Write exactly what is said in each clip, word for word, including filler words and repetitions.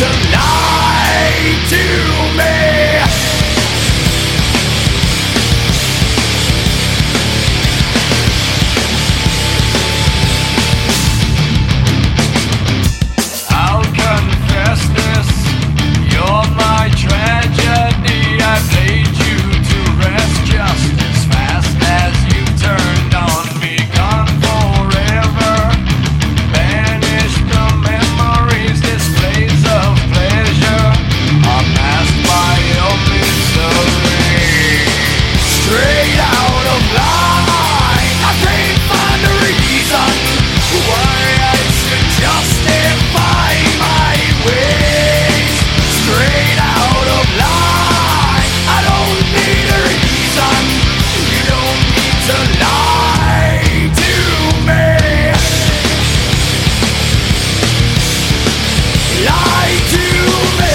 to lie to me. I'll confess this, you're my tragedy. I played you to rest just as fast as you turned on me. Gone forever, banished the memories, displays of pleasure are masked by your misery. Straight out of line, I can't find a reason why I should justify my ways. Straight out of line, I don't need a reason. You don't need to lie to me. Lie to me.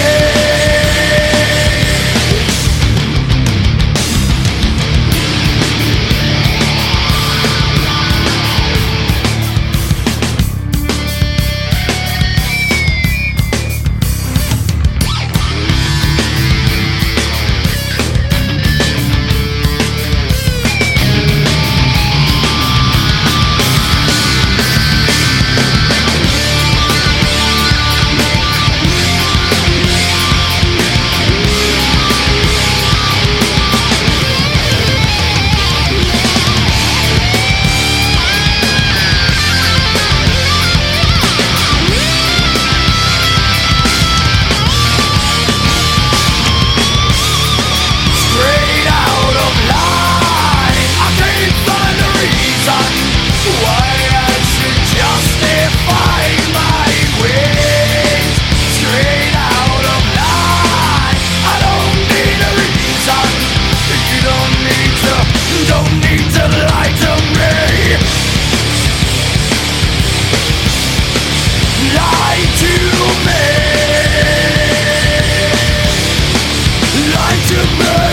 Straight out of line, I can't find a reason why I should justify my ways. Straight out of line, I don't need a reason. You don't need to, don't need to lie to me. Lie to me. Lie to me.